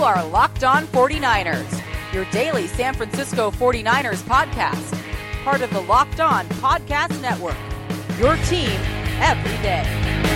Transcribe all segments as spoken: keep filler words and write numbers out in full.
are Locked On forty-niners, your daily San Francisco forty-niners podcast, part of the Locked On Podcast Network, your team every day.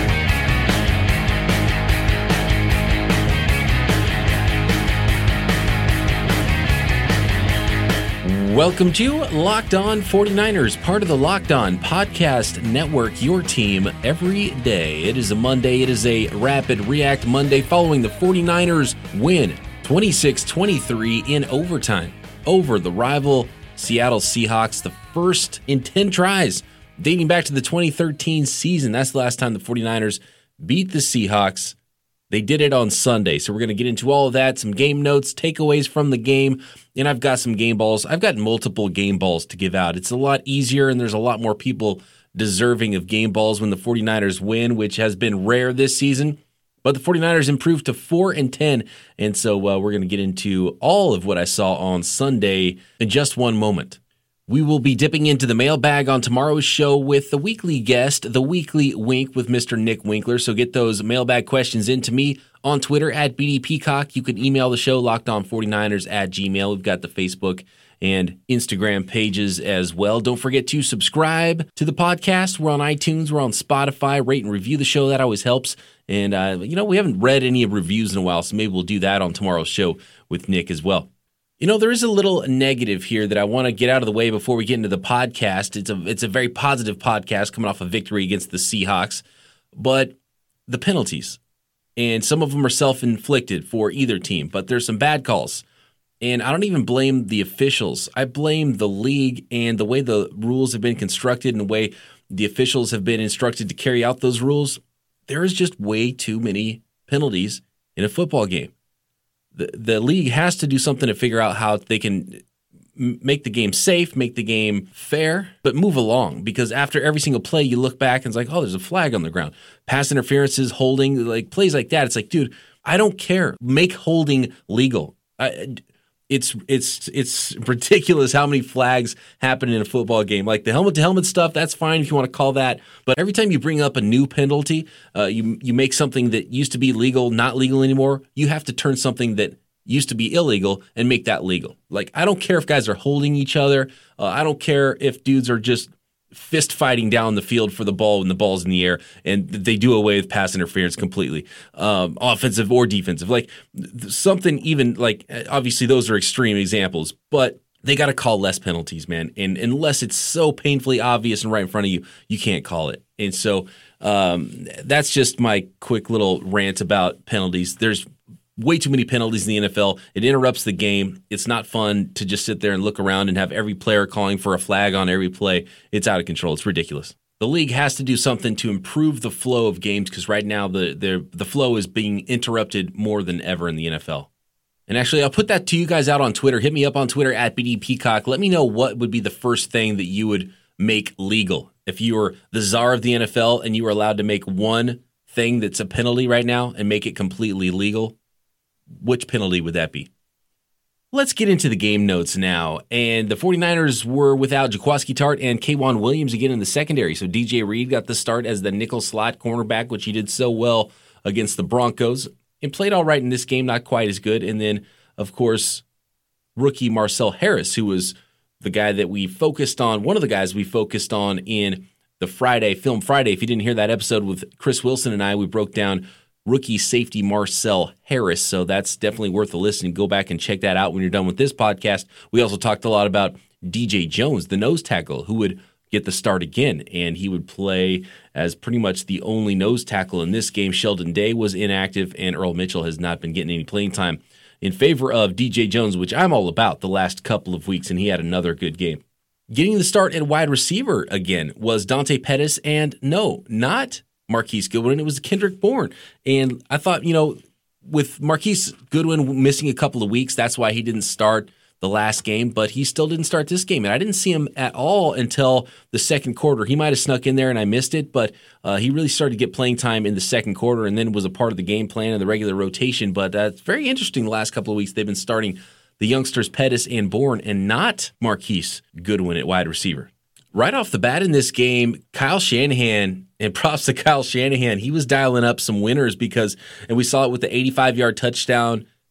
Welcome to Locked On forty-niners, part of the Locked On Podcast Network, your team every day. It is a Monday. It is a Rapid React Monday following the forty-niners win twenty-six twenty-three in overtime over the rival Seattle Seahawks, the first in ten tries dating back to the twenty thirteen season. That's the last time the forty-niners beat the Seahawks. They did it on Sunday, so we're going to get into all of that, some game notes, takeaways from the game, and I've got some game balls. I've got multiple game balls to give out. It's a lot easier, and there's a lot more people deserving of game balls when the forty-niners win, which has been rare this season. But the forty-niners improved to four and ten, and so uh, we're going to get into all of what I saw on Sunday in just one moment. We will be dipping into the mailbag on tomorrow's show with the weekly guest, the Weekly Wink with Mister Nick Winkler. So get those mailbag questions into me on Twitter at B D Peacock. You can email the show, locked on forty-niners at gmail. We've got the Facebook and Instagram pages as well. Don't forget to subscribe to the podcast. We're on iTunes. We're on Spotify. Rate and review the show. That always helps. And, uh, you know, we haven't read any reviews in a while, so maybe we'll do that on tomorrow's show with Nick as well. You know, there is a little negative here that I want to get out of the way before we get into the podcast. It's a it's a very positive podcast coming off a victory against the Seahawks, but the penalties, and some of them are self-inflicted for either team, but there's some bad calls. And I don't even blame the officials. I blame the league and the way the rules have been constructed and the way the officials have been instructed to carry out those rules. There is just way too many penalties in a football game. The, the league has to do something to figure out how they can make the game safe, make the game fair, but move along. Because after every single play, you look back and it's like, oh, there's a flag on the ground. Pass interferences, holding, like plays like that. It's like, dude, I don't care. Make holding legal. I, it's it's it's ridiculous how many flags happen in a football game. Like the helmet-to-helmet stuff, that's fine if you want to call that. But every time you bring up a new penalty, uh, you you make something that used to be legal not legal anymore. You have to turn something that used to be illegal and make that legal. Like, I don't care if guys are holding each other. Uh, I don't care if dudes are just fist fighting down the field for the ball when the ball's in the air, and they do away with pass interference completely, um, offensive or defensive. Like something even like, obviously those are extreme examples, but they got to call less penalties, man. And unless it's so painfully obvious and right in front of you, you can't call it. And so um, that's just my quick little rant about penalties. There's way too many penalties in the N F L. It interrupts the game. It's not fun to just sit there and look around and have every player calling for a flag on every play. It's out of control. It's ridiculous. The league has to do something to improve the flow of games because right now the, the the flow is being interrupted more than ever in the N F L. And actually, I'll put that to you guys out on Twitter. Hit me up on Twitter at B D Peacock. Let me know what would be the first thing that you would make legal. If you were the czar of the N F L and you were allowed to make one thing that's a penalty right now and make it completely legal, which penalty would that be? Let's get into the game notes now. And the forty-niners were without Jaquiski Tartt and K'Waun Williams again in the secondary. So D J Reed got the start as the nickel slot cornerback, which he did so well against the Broncos. And played all right in this game, not quite as good. And then, of course, rookie Marcel Harris, who was the guy that we focused on, one of the guys we focused on in the Friday, Film Friday. If you didn't hear that episode with Chris Wilson and I, we broke down rookie safety Marcel Harris. So that's definitely worth a listen. Go back and check that out when you're done with this podcast. We also talked a lot about D J Jones, the nose tackle, who would get the start again, and he would play as pretty much the only nose tackle in this game. Sheldon Day was inactive, and Earl Mitchell has not been getting any playing time in favor of D J Jones, which I'm all about the last couple of weeks, and he had another good game. Getting the start at wide receiver again was Dante Pettis, and no, not Marquise Goodwin. It was Kendrick Bourne. And I thought, you know, with Marquise Goodwin missing a couple of weeks, that's why he didn't start the last game, but he still didn't start this game. And I didn't see him at all until the second quarter. He might have snuck in there and I missed it, but uh, he really started to get playing time in the second quarter and then was a part of the game plan and the regular rotation. But uh, it's very interesting the last couple of weeks. They've been starting the youngsters Pettis and Bourne and not Marquise Goodwin at wide receiver. Right off the bat in this game, Kyle Shanahan, and props to Kyle Shanahan, he was dialing up some winners because, and we saw it with the eighty-five-yard touchdown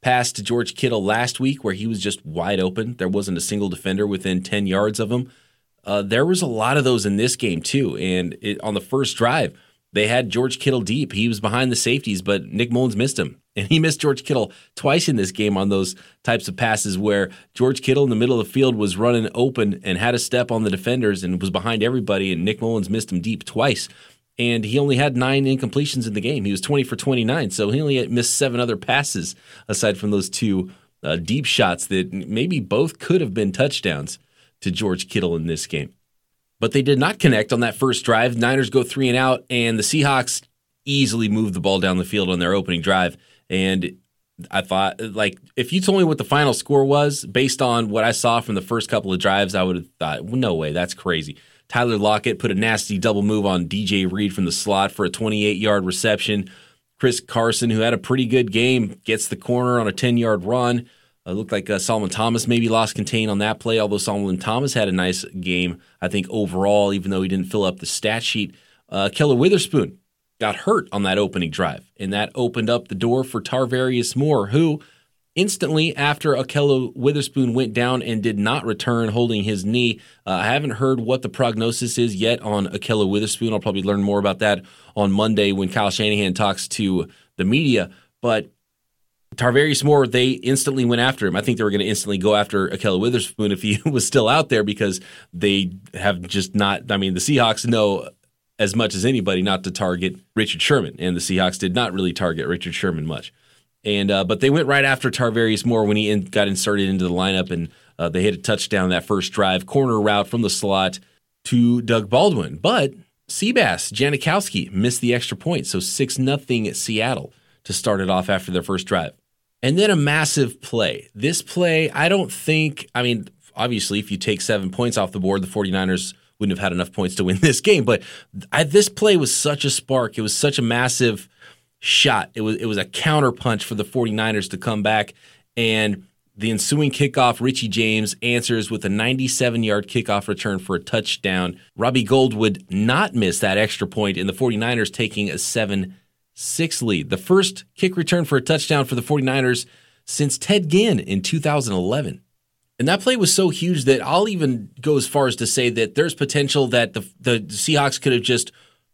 pass to George Kittle last week where he was just wide open. There wasn't a single defender within ten yards of him. Uh, there was a lot of those in this game too. And it, on the first drive, they had George Kittle deep. He was behind the safeties, but Nick Mullins missed him. And he missed George Kittle twice in this game on those types of passes where George Kittle in the middle of the field was running open and had a step on the defenders and was behind everybody, and Nick Mullins missed him deep twice. And he only had nine incompletions in the game. He was twenty for twenty-nine, so he only missed seven other passes aside from those two uh, deep shots that maybe both could have been touchdowns to George Kittle in this game. But they did not connect on that first drive. Niners go three and out, and the Seahawks easily moved the ball down the field on their opening drive. And I thought, like, if you told me what the final score was based on what I saw from the first couple of drives, I would have thought, no way, that's crazy. Tyler Lockett put a nasty double move on D J Reed from the slot for a twenty-eight-yard reception. Chris Carson, who had a pretty good game, gets the corner on a ten-yard run. It uh, looked like uh, Solomon Thomas maybe lost contain on that play, although Solomon Thomas had a nice game, I think, overall, even though he didn't fill up the stat sheet. Uh, Keller Witherspoon got hurt on that opening drive, and that opened up the door for Tarvarius Moore, who instantly after Ahkello Witherspoon went down and did not return holding his knee. Uh, I haven't heard what the prognosis is yet on Ahkello Witherspoon. I'll probably learn more about that on Monday when Kyle Shanahan talks to the media, but Tarvarius Moore, they instantly went after him. I think they were going to instantly go after Ahkello Witherspoon if he was still out there because they have just not, I mean, the Seahawks know as much as anybody not to target Richard Sherman, and the Seahawks did not really target Richard Sherman much. And uh, but they went right after Tarvarius Moore when he in, got inserted into the lineup, and uh, they hit a touchdown that first drive, corner route from the slot to Doug Baldwin. But Seabass Janikowski missed the extra point, so six nothing at Seattle to start it off after their first drive. And then a massive play. This play, I don't think, I mean, obviously if you take seven points off the board, the 49ers wouldn't have had enough points to win this game. But I, this play was such a spark. It was such a massive shot. It was it was a counter punch for the 49ers to come back. And the ensuing kickoff, Richie James answers with a ninety-seven-yard kickoff return for a touchdown. Robbie Gould would not miss that extra point, and the 49ers taking a seven six lead. The first kick return for a touchdown for the 49ers since Ted Ginn in two thousand eleven. And that play was so huge that I'll even go as far as to say that there's potential that the the Seahawks could have just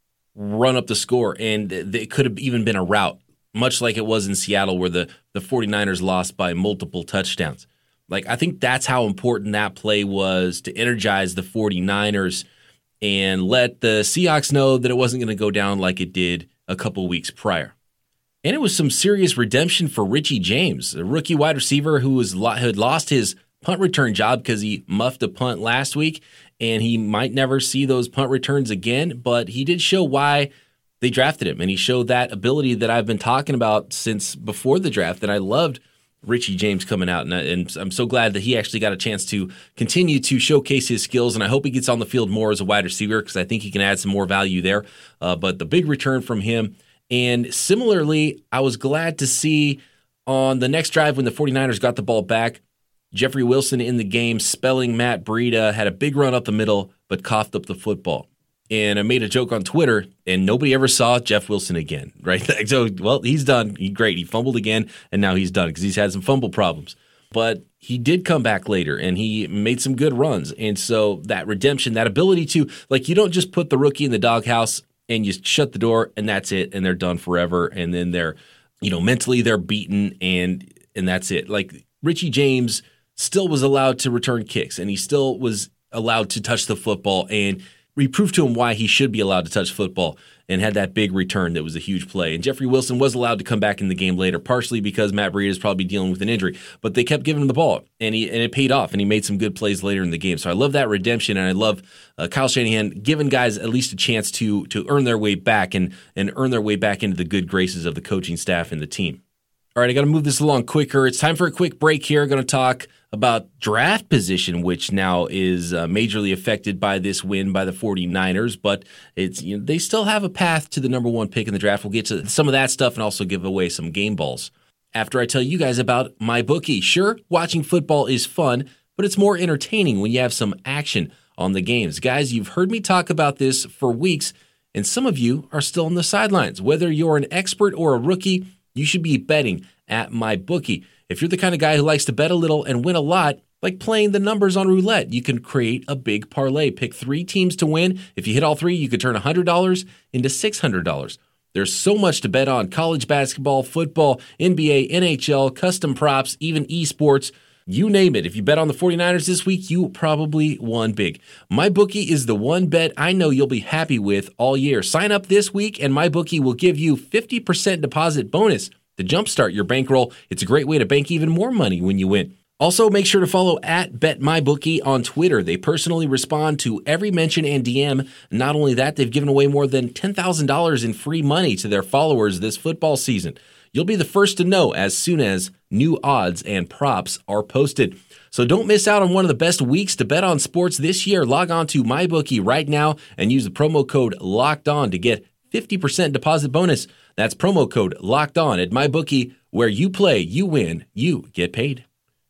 run up the score, and it could have even been a rout, much like it was in Seattle where the, the 49ers lost by multiple touchdowns. Like, I think that's how important that play was to energize the 49ers and let the Seahawks know that it wasn't going to go down like it did a couple weeks prior. And it was some serious redemption for Richie James, a rookie wide receiver who was had lost his punt return job because he muffed a punt last week, and he might never see those punt returns again, but he did show why they drafted him, and he showed that ability that I've been talking about since before the draft, and I loved Richie James coming out, and, I, and I'm so glad that he actually got a chance to continue to showcase his skills, and I hope he gets on the field more as a wide receiver because I think he can add some more value there, uh, but the big return from him. And similarly, I was glad to see on the next drive when the 49ers got the ball back, Jeffrey Wilson in the game, spelling Matt Breida, had a big run up the middle, but coughed up the football. And I made a joke on Twitter, and nobody ever saw Jeff Wilson again, right? So, well, he's done. He, great. He fumbled again, and now he's done because he's had some fumble problems. But he did come back later, and he made some good runs. And so that redemption, that ability to, like, you don't just put the rookie in the doghouse and you shut the door, and that's it, and they're done forever. And then they're, you know, mentally they're beaten, and and that's it. Like, Richie James still was allowed to return kicks, and he still was allowed to touch the football, and we proved to him why he should be allowed to touch football and had that big return that was a huge play. And Jeffrey Wilson was allowed to come back in the game later, partially because Matt Breida is probably dealing with an injury, but they kept giving him the ball, and he and it paid off, and he made some good plays later in the game. So I love that redemption, and I love uh, Kyle Shanahan giving guys at least a chance to to earn their way back and, and earn their way back into the good graces of the coaching staff and the team. All right, I got to move this along quicker. It's time for a quick break here. I'm going to talk about draft position, which now is uh, majorly affected by this win by the 49ers, but it's you know, they still have a path to the number one pick in the draft. We'll get to some of that stuff and also give away some game balls after I tell you guys about MyBookie. Sure, watching football is fun, but it's more entertaining when you have some action on the games. Guys, you've heard me talk about this for weeks, and some of you are still on the sidelines. Whether you're an expert or a rookie, you should be betting at MyBookie. If you're the kind of guy who likes to bet a little and win a lot, like playing the numbers on roulette, you can create a big parlay. Pick three teams to win. If you hit all three, you could turn one hundred dollars into six hundred dollars. There's so much to bet on: college basketball, football, N B A, N H L, custom props, even esports. You name it. If you bet on the 49ers this week, you probably won big. MyBookie is the one bet I know you'll be happy with all year. Sign up this week, and MyBookie will give you fifty percent deposit bonus to jumpstart your bankroll. It's a great way to bank even more money when you win. Also, make sure to follow at BetMyBookie on Twitter. They personally respond to every mention and D M. Not only that, they've given away more than ten thousand dollars in free money to their followers this football season. You'll be the first to know as soon as new odds and props are posted. So don't miss out on one of the best weeks to bet on sports this year. Log on to MyBookie right now and use the promo code LOCKEDON to get fifty percent deposit bonus. That's promo code LOCKEDON at MyBookie, where you play, you win, you get paid.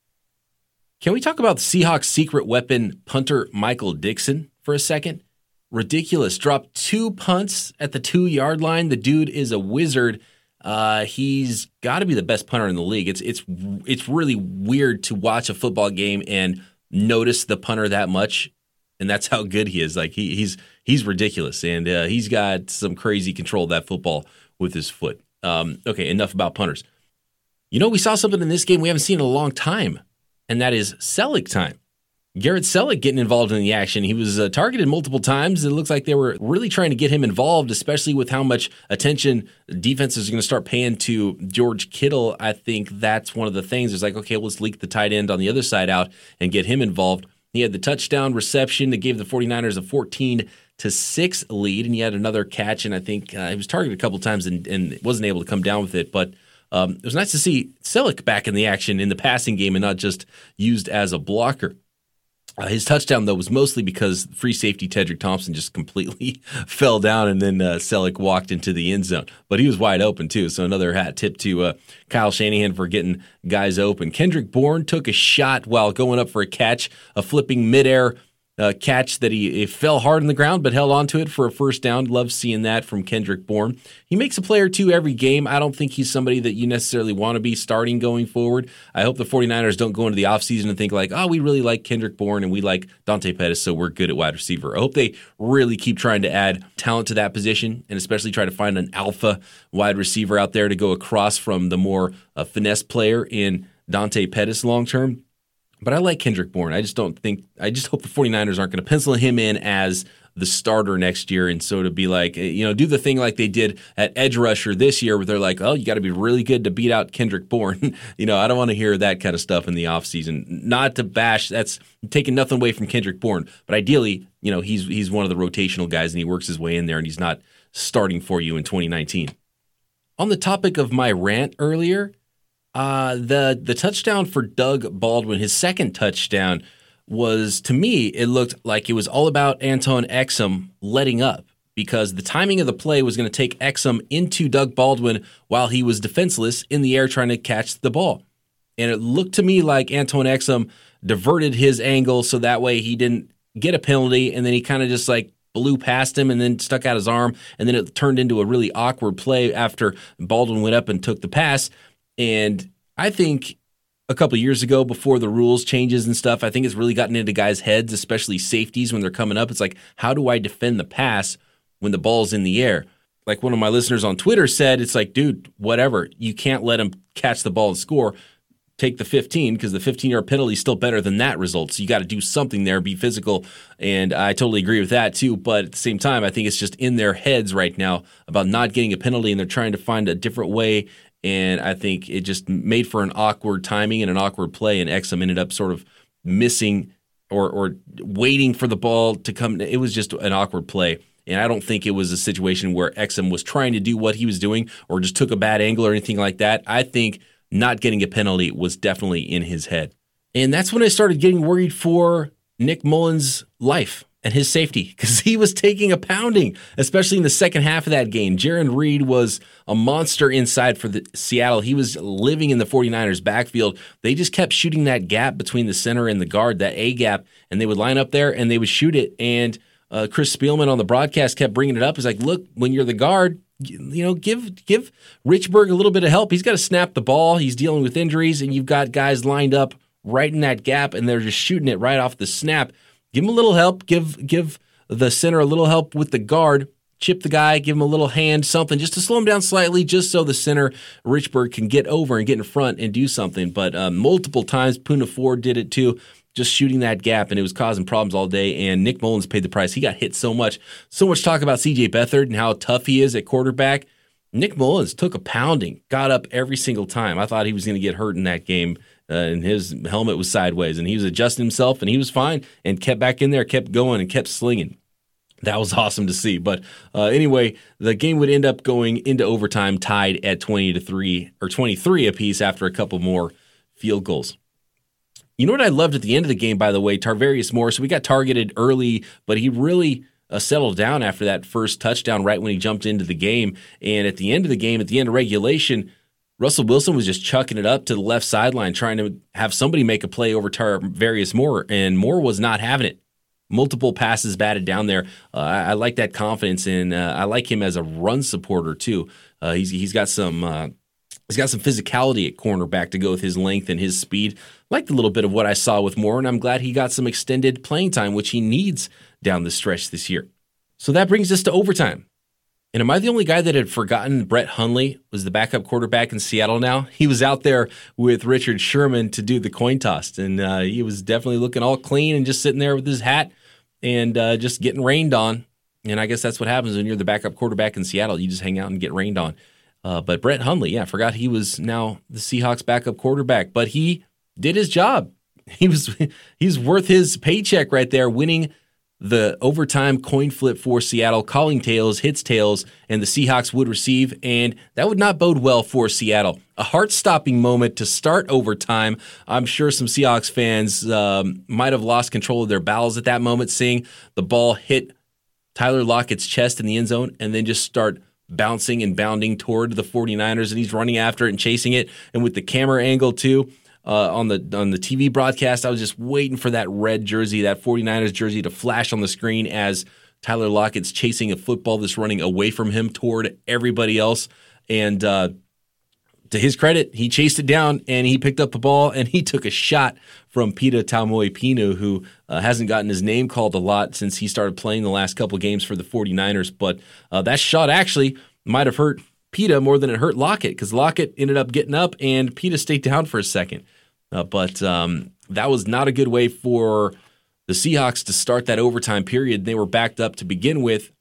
Can we talk about the Seahawks' secret weapon, punter Michael Dickson, for a second? Ridiculous. Dropped two punts at the two-yard line. The dude is a wizard. Uh, he's got to be the best punter in the league. It's it's it's really weird to watch a football game and notice the punter that much, and that's how good he is. Like he, he's he's ridiculous, and uh, he's got some crazy control of that football with his foot. Um, okay, enough about punters. You know, we saw something in this game we haven't seen in a long time, and that is Celek time. Garrett Celek getting involved in the action. He was uh, targeted multiple times. It looks like they were really trying to get him involved, especially with how much attention defenses are going to start paying to George Kittle. I think that's one of the things. It's like, okay, let's leak the tight end on the other side out and get him involved. He had the touchdown reception that gave the 49ers a fourteen to six lead, and he had another catch, and I think uh, he was targeted a couple times and, and wasn't able to come down with it. But um, it was nice to see Celek back in the action in the passing game and not just used as a blocker. Uh, his touchdown, though, was mostly because free safety Tedrick Thompson just completely fell down, and then uh, Celek walked into the end zone. But he was wide open, too, so another hat tip to uh, Kyle Shanahan for getting guys open. Kendrick Bourne took a shot while going up for a catch, a flipping midair uh, catch that he fell hard on the ground but held onto it for a first down. Love seeing that from Kendrick Bourne. He makes a play or two every game. I don't think he's somebody that you necessarily want to be starting going forward. I hope the 49ers don't go into the offseason and think like, oh, we really like Kendrick Bourne and we like Dante Pettis, so we're good at wide receiver. I hope they really keep trying to add talent to that position and especially try to find an alpha wide receiver out there to go across from the more uh, finesse player in Dante Pettis long term. But I like Kendrick Bourne. I just don't think – I just hope the 49ers aren't going to pencil him in as the starter next year. And so to be like, you know, do the thing like they did at edge rusher this year where they're like, oh, you got to be really good to beat out Kendrick Bourne. you know, I don't want to hear that kind of stuff in the offseason. Not to bash – that's taking nothing away from Kendrick Bourne. But ideally, you know, he's he's one of the rotational guys and he works his way in there and he's not starting for you in twenty nineteen. On the topic of my rant earlier – Uh, the the touchdown for Doug Baldwin, his second touchdown, was, to me, it looked like it was all about Anton Exum letting up because the timing of the play was going to take Exum into Doug Baldwin while he was defenseless in the air trying to catch the ball. And it looked to me like Anton Exum diverted his angle so that way he didn't get a penalty, and then he kind of just like blew past him and then stuck out his arm, and then it turned into a really awkward play after Baldwin went up and took the pass. And I think a couple years ago, before the rules changes and stuff, I think it's really gotten into guys' heads, especially safeties when they're coming up. It's like, how do I defend the pass when the ball's in the air? Like one of my listeners on Twitter said, it's like, dude, whatever. You can't let him catch the ball and score. Take the fifteen because the fifteen-yard penalty is still better than that result. So you got to do something there, be physical, and I totally agree with that too. But at the same time, I think it's just in their heads right now about not getting a penalty, and they're trying to find a different way. And I think it just made for an awkward timing and an awkward play, and Exum ended up sort of missing or or waiting for the ball to come. It was just an awkward play, and I don't think it was a situation where Exum was trying to do what he was doing or just took a bad angle or anything like that. I think not getting a penalty was definitely in his head. And that's when I started getting worried for Nick Mullins' life and his safety because he was taking a pounding, especially in the second half of that game. Jaron Reed was a monster inside for the Seattle. He was living in the 49ers backfield. They just kept shooting that gap between the center and the guard, that A gap, and they would line up there and they would shoot it. And uh, Chris Spielman on the broadcast kept bringing it up. He's like, look, when you're the guard, you know, give give Richburg a little bit of help. He's got to snap the ball. He's dealing with injuries, and you've got guys lined up right in that gap, and they're just shooting it right off the snap. Give him a little help. Give give the center a little help with the guard. Chip the guy, give him a little hand, something, just to slow him down slightly, just so the center, Richburg, can get over and get in front and do something. But uh, multiple times, Poona Ford did it too, just shooting that gap, and it was causing problems all day, and Nick Mullins paid the price. He got hit so much. So much talk about C J Beathard and how tough he is at quarterback. Nick Mullins took a pounding, got up every single time. I thought he was going to get hurt in that game, uh, and his helmet was sideways, and he was adjusting himself, and he was fine, and kept back in there, kept going, and kept slinging. That was awesome to see. But uh, anyway, the game would end up going into overtime, tied at twenty to three or twenty-three apiece after a couple more field goals. You know what I loved at the end of the game, by the way? Tarvarius Moore. So we got targeted early, but he really uh, settled down after that first touchdown right when he jumped into the game. And at the end of the game, at the end of regulation, Russell Wilson was just chucking it up to the left sideline, trying to have somebody make a play over Tarvarius Moore, and Moore was not having it. Multiple passes batted down there. Uh, I, I like that confidence, and uh, I like him as a run supporter too. Uh, he's he's got some uh, he's got some physicality at cornerback to go with his length and his speed. Liked a little bit of what I saw with Moore, and I'm glad he got some extended playing time, which he needs down the stretch this year. So that brings us to overtime. And am I the only guy that had forgotten Brett Hundley was the backup quarterback in Seattle now? He was out there with Richard Sherman to do the coin toss, and uh, he was definitely looking all clean and just sitting there with his hat and uh, just getting rained on. And I guess that's what happens when you're the backup quarterback in Seattle. You just hang out and get rained on. Uh, but Brett Hundley, yeah, I forgot he was now the Seahawks backup quarterback. But he did his job. He was he's worth his paycheck right there, winning the overtime coin flip for Seattle, calling tails, hits tails, and the Seahawks would receive, and that would not bode well for Seattle. A heart-stopping moment to start overtime. I'm sure some Seahawks fans um, might have lost control of their bowels at that moment, seeing the ball hit Tyler Lockett's chest in the end zone and then just start bouncing and bounding toward the 49ers, and he's running after it and chasing it, and with the camera angle too. Uh, on the on the T V broadcast, I was just waiting for that red jersey, that 49ers jersey, to flash on the screen as Tyler Lockett's chasing a football that's running away from him toward everybody else. And uh, to his credit, he chased it down, and he picked up the ball, and he took a shot from Pita Taumoepinu, who uh, hasn't gotten his name called a lot since he started playing the last couple games for the 49ers. But uh, that shot actually might have hurt Pita more than it hurt Lockett, because Lockett ended up getting up and Pita stayed down for a second. Uh, but um, that was not a good way for the Seahawks to start that overtime period. They were backed up to begin with,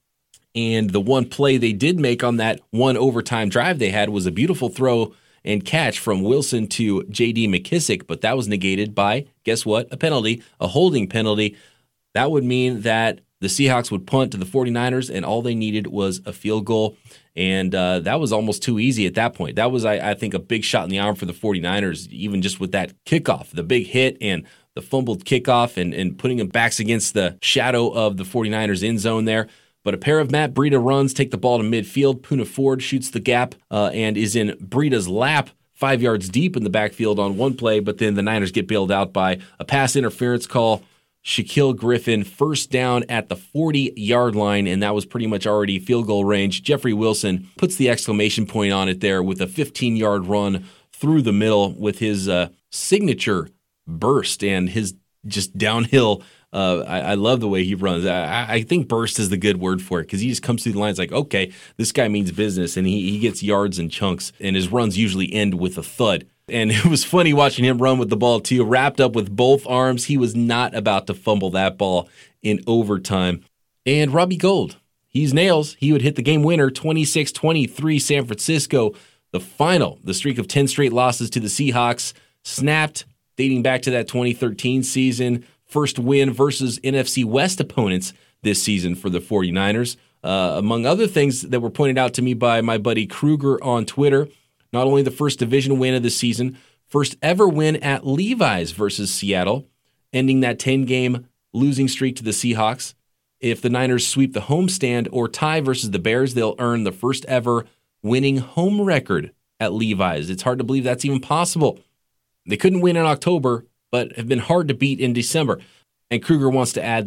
and the one play they did make on that one overtime drive they had was a beautiful throw and catch from Wilson to J D McKissick, but that was negated by, guess what, a penalty, a holding penalty. That would mean that the Seahawks would punt to the 49ers, and all they needed was a field goal. And uh, that was almost too easy at that point. That was, I, I think, a big shot in the arm for the 49ers, even just with that kickoff, the big hit and the fumbled kickoff and, and putting them backs against the shadow of the 49ers end zone there. But a pair of Matt Breida runs, take the ball to midfield. Poona Ford shoots the gap uh, and is in Breida's lap, five yards deep in the backfield on one play, but then the Niners get bailed out by a pass interference call. Shaquille Griffin, first down at the forty-yard line, and that was pretty much already field goal range. Jeffrey Wilson puts the exclamation point on it there with a fifteen-yard run through the middle with his uh, signature burst and his just downhill. Uh, I, I love the way he runs. I, I think burst is the good word for it, because he just comes through the lines like, okay, this guy means business, and he, he gets yards and chunks, and his runs usually end with a thud. And it was funny watching him run with the ball, too, wrapped up with both arms. He was not about to fumble that ball in overtime. And Robbie Gould, he's nails. He would hit the game winner, twenty-six twenty-three San Francisco. The final, the streak of ten straight losses to the Seahawks, snapped, dating back to that twenty thirteen season. First win versus N F C West opponents this season for the 49ers. Uh, among other things that were pointed out to me by my buddy Kruger on Twitter, not only the first division win of the season, first ever win at Levi's versus Seattle, ending that ten-game losing streak to the Seahawks. If the Niners sweep the homestand or tie versus the Bears, they'll earn the first ever winning home record at Levi's. It's hard to believe that's even possible. They couldn't win in October, but have been hard to beat in December. And Kruger wants to add that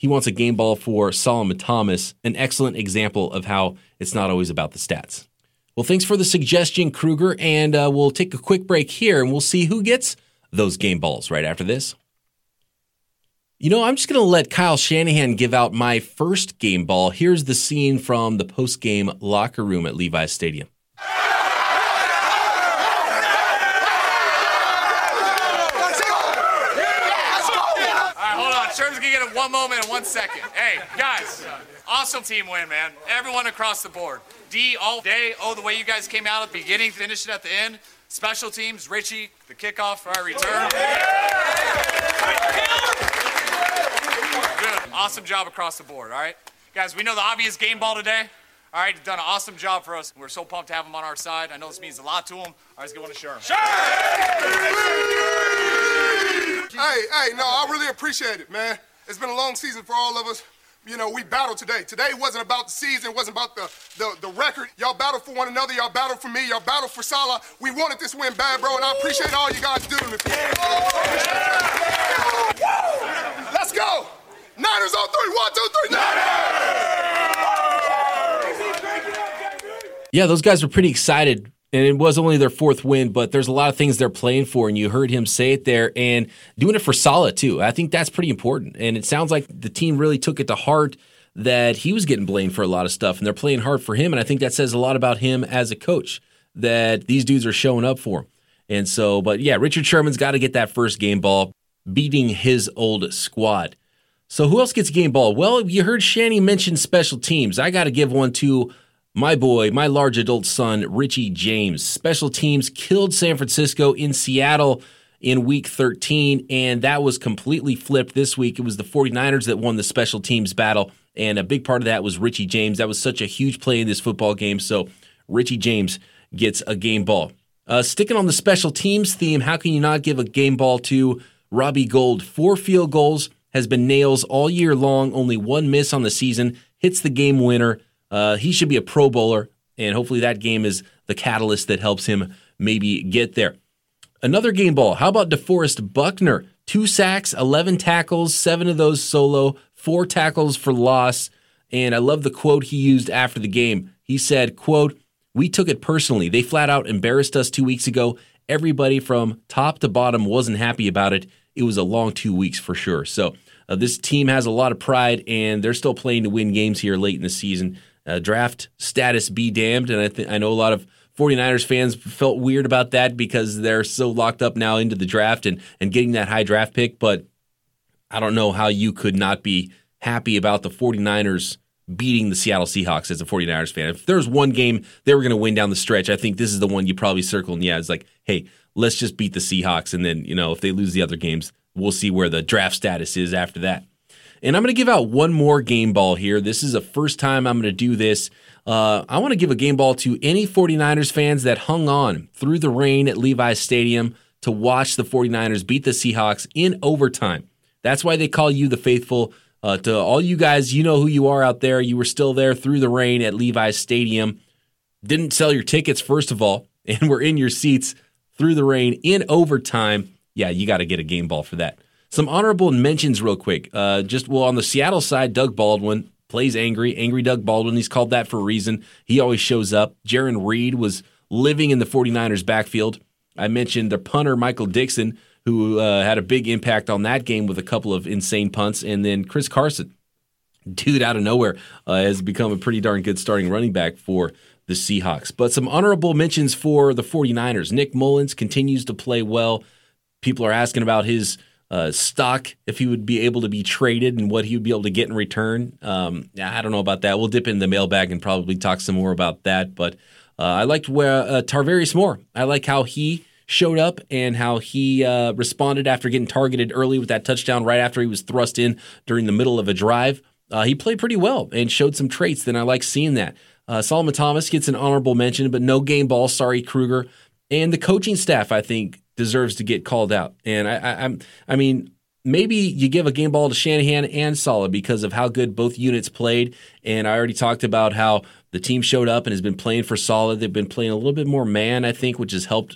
he wants a game ball for Solomon Thomas, an excellent example of how it's not always about the stats. Well, thanks for the suggestion, Kruger, and uh, we'll take a quick break here, and we'll see who gets those game balls right after this. You know, I'm just going to let Kyle Shanahan give out my first game ball. Here's the scene from the post-game locker room at Levi's Stadium. Sherman's going to get it one moment and one second. Hey, guys, awesome team win, man. Everyone across the board. D all day. Oh, the way you guys came out at the beginning, finished it at the end. Special teams, Richie, the kickoff for our return. Good. Awesome job across the board, all right? Guys, we know the obvious game ball today. All right, you've done an awesome job for us. We're so pumped to have them on our side. I know this means a lot to them. All right, let's get one to Sherman. Hey, hey, no, I really appreciate it, man. It's been a long season for all of us. You know, we battled today. Today wasn't about the season. It wasn't about the, the, the record. Y'all battled for one another. Y'all battled for me. Y'all battled for Salah. We wanted this win bad, bro, and I appreciate all you guys doing it for me. Let's go. Niners on three. One, two, three. Niners! Yeah, those guys were pretty excited. And it was only their fourth win, but there's a lot of things they're playing for, and you heard him say it there, and doing it for Salah, too. I think that's pretty important. And it sounds like the team really took it to heart that he was getting blamed for a lot of stuff, and they're playing hard for him, and I think that says a lot about him as a coach, that these dudes are showing up for him. And so, but yeah, Richard Sherman's got to get that first game ball, beating his old squad. So who else gets a game ball? Well, you heard Shanny mention special teams. I got to give one to my boy, my large adult son, Richie James. Special teams killed San Francisco in Seattle in week thirteen, and that was completely flipped this week. It was the 49ers that won the special teams battle, and a big part of that was Richie James. That was such a huge play in this football game, so Richie James gets a game ball. Uh, sticking on the special teams theme, how can you not give a game ball to Robbie Gould? Four field goals, has been nails all year long, only one miss on the season, hits the game winner. Uh, he should be a Pro Bowler, and hopefully that game is the catalyst that helps him maybe get there. Another game ball. How about DeForest Buckner? Two sacks, eleven tackles, seven of those solo, four tackles for loss. And I love the quote he used after the game. He said, quote, "We took it personally. They flat out embarrassed us two weeks ago. Everybody from top to bottom wasn't happy about it. It was a long two weeks for sure." So uh, this team has a lot of pride, and they're still playing to win games here late in the season. Uh, draft status be damned, and I, th- I know a lot of 49ers fans felt weird about that because they're so locked up now into the draft and, and getting that high draft pick, but I don't know how you could not be happy about the 49ers beating the Seattle Seahawks as a 49ers fan. If there was one game they were going to win down the stretch, I think this is the one you probably circled, and yeah, it's like, hey, let's just beat the Seahawks, and then, you know, if they lose the other games, we'll see where the draft status is after that. And I'm going to give out one more game ball here. This is the first time I'm going to do this. Uh, I want to give a game ball to any 49ers fans that hung on through the rain at Levi's Stadium to watch the 49ers beat the Seahawks in overtime. That's why they call you the faithful. Uh, to all you guys, you know who you are out there. You were still there through the rain at Levi's Stadium. Didn't sell your tickets, first of all, and were in your seats through the rain in overtime. Yeah, you got to get a game ball for that. Some honorable mentions real quick. Uh, just, well, on the Seattle side, Doug Baldwin plays angry. Angry Doug Baldwin. He's called that for a reason. He always shows up. Jaron Reed was living in the 49ers backfield. I mentioned their punter, Michael Dixon, who uh, had a big impact on that game with a couple of insane punts. And then Chris Carson, dude out of nowhere, uh, has become a pretty darn good starting running back for the Seahawks. But some honorable mentions for the 49ers. Nick Mullins continues to play well. People are asking about his Uh, stock, if he would be able to be traded and what he would be able to get in return. Um, I don't know about that. We'll dip in the mailbag and probably talk some more about that. But uh, I liked where uh, Tarvarius Moore. I like how he showed up and how he uh, responded after getting targeted early with that touchdown right after he was thrust in during the middle of a drive. Uh, he played pretty well and showed some traits, and I like seeing that. Uh, Solomon Thomas gets an honorable mention, but no game ball. Sorry, Kruger. And the coaching staff, I think, deserves to get called out. And I, I, I'm, I mean, maybe you give a game ball to Shanahan and Salah because of how good both units played. And I already talked about how the team showed up and has been playing for Salah. They've been playing a little bit more man, I think, which has helped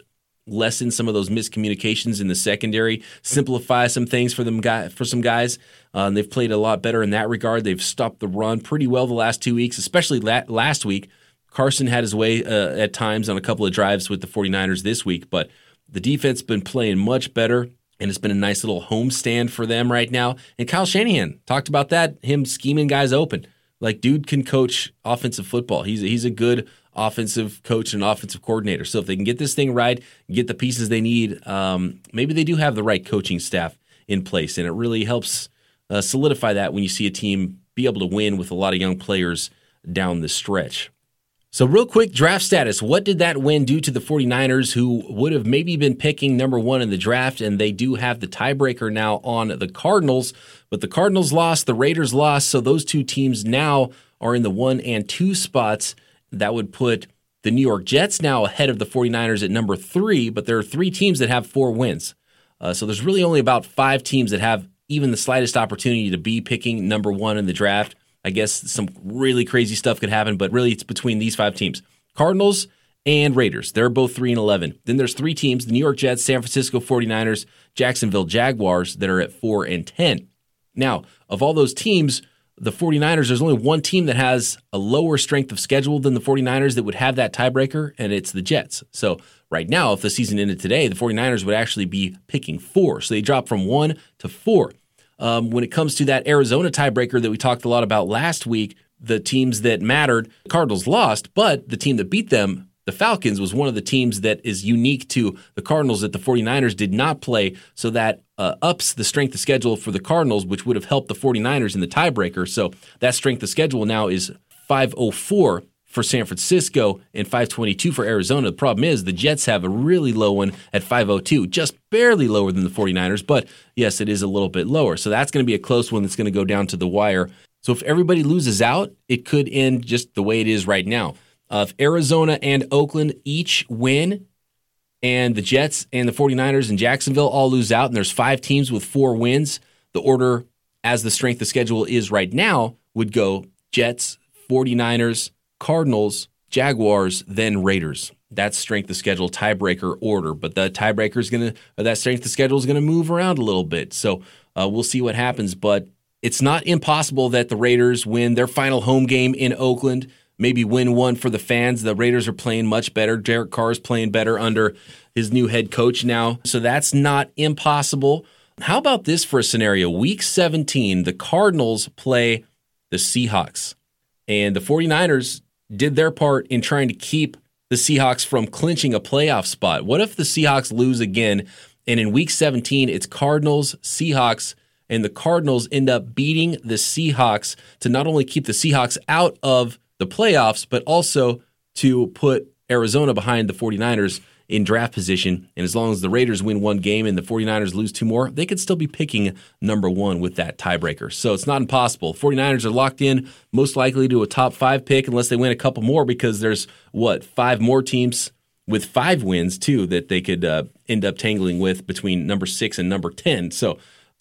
lessen some of those miscommunications in the secondary, simplify some things for them guy, for some guys. Uh, and they've played a lot better in that regard. They've stopped the run pretty well the last two weeks, especially la- last week. Carson had his way uh, at times on a couple of drives with the 49ers this week, but the defense has been playing much better, and it's been a nice little homestand for them right now. And Kyle Shanahan talked about that, him scheming guys open. Like, dude can coach offensive football. He's he's a good offensive coach and offensive coordinator. So if they can get this thing right, get the pieces they need, um, maybe they do have the right coaching staff in place, and it really helps uh, solidify that when you see a team be able to win with a lot of young players down the stretch. So real quick, draft status. What did that win do to the 49ers, who would have maybe been picking number one in the draft, and they do have the tiebreaker now on the Cardinals, but the Cardinals lost, the Raiders lost, so those two teams now are in the one and two spots. That would put the New York Jets now ahead of the 49ers at number three, but there are three teams that have four wins. Uh, so there's really only about five teams that have even the slightest opportunity to be picking number one in the draft. I guess some really crazy stuff could happen, but really it's between these five teams. Cardinals and Raiders. They're both three and eleven. Then there's three teams, the New York Jets, San Francisco 49ers, Jacksonville Jaguars, that are at four and ten. Now, of all those teams, the 49ers, there's only one team that has a lower strength of schedule than the 49ers that would have that tiebreaker, and it's the Jets. So right now, if the season ended today, the 49ers would actually be picking four. So they drop from one to four. Um, when it comes to that Arizona tiebreaker that we talked a lot about last week, the teams that mattered, the Cardinals lost, but the team that beat them, the Falcons, was one of the teams that is unique to the Cardinals that the 49ers did not play, so that uh, ups the strength of schedule for the Cardinals, which would have helped the 49ers in the tiebreaker. So that strength of schedule now is five oh four for San Francisco and five twenty-two for Arizona. The problem is the Jets have a really low one at five oh two, just barely lower than the 49ers, but yes, it is a little bit lower. So that's going to be a close one that's going to go down to the wire. So if everybody loses out, it could end just the way it is right now. Uh, if Arizona and Oakland each win, and the Jets and the 49ers and Jacksonville all lose out, and there's five teams with four wins, the order as the strength of schedule is right now would go Jets, 49ers, Cardinals, Jaguars, then Raiders. That's strength of schedule tiebreaker order, but the tiebreaker is going to, that strength of schedule is going to move around a little bit. So uh, we'll see what happens, but it's not impossible that the Raiders win their final home game in Oakland, maybe win one for the fans. The Raiders are playing much better. Derek Carr is playing better under his new head coach now, so that's not impossible. How about this for a scenario? Week seventeen, the Cardinals play the Seahawks, and the 49ers did their part in trying to keep the Seahawks from clinching a playoff spot. What if the Seahawks lose again, and in week seventeen, it's Cardinals, Seahawks, and the Cardinals end up beating the Seahawks to not only keep the Seahawks out of the playoffs, but also to put Arizona behind the 49ers in draft position. And as long as the Raiders win one game and the 49ers lose two more, they could still be picking number one with that tiebreaker. So it's not impossible. 49ers are locked in, most likely to a top five pick unless they win a couple more, because there's, what, five more teams with five wins, too, that they could uh, end up tangling with between number six and number ten. So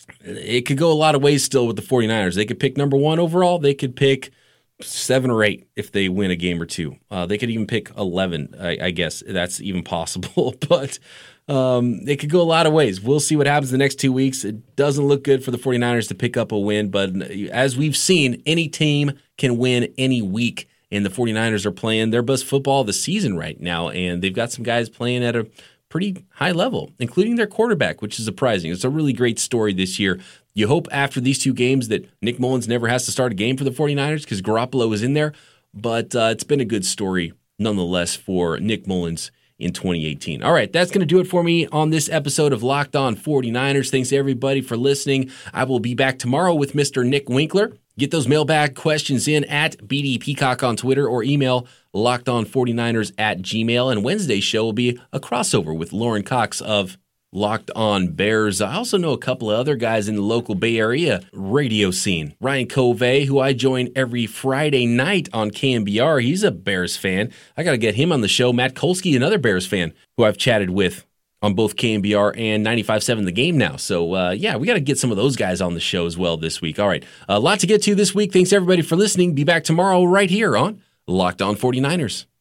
it could go a lot of ways still with the 49ers. They could pick number one overall. They could pick seven or eight if they win a game or two. Uh, they could even pick eleven, I, I guess. That's even possible. But um, it could go a lot of ways. We'll see what happens the next two weeks. It doesn't look good for the 49ers to pick up a win, but as we've seen, any team can win any week, and the 49ers are playing their best football of the season right now, and they've got some guys playing at a pretty high level, including their quarterback, which is surprising. It's a really great story this year. You hope after these two games that Nick Mullins never has to start a game for the 49ers because Garoppolo is in there, but uh, it's been a good story nonetheless for Nick Mullins in twenty eighteen. All right, that's going to do it for me on this episode of Locked On 49ers. Thanks everybody for listening. I will be back tomorrow with Mister Nick Winkler. Get those mailbag questions in at B D Peacock on Twitter or email lockedon49ers at gmail. And Wednesday's show will be a crossover with Lauren Cox of Locked On Bears. I also know a couple of other guys in the local Bay Area radio scene. Ryan Covey, who I join every Friday night on K M B R. He's a Bears fan. I got to get him on the show. Matt Kolsky, another Bears fan who I've chatted with on both K M B R and ninety-five point seven The Game now. So, uh, yeah, we got to get some of those guys on the show as well this week. All right, a lot to get to this week. Thanks, everybody, for listening. Be back tomorrow right here on Locked On 49ers.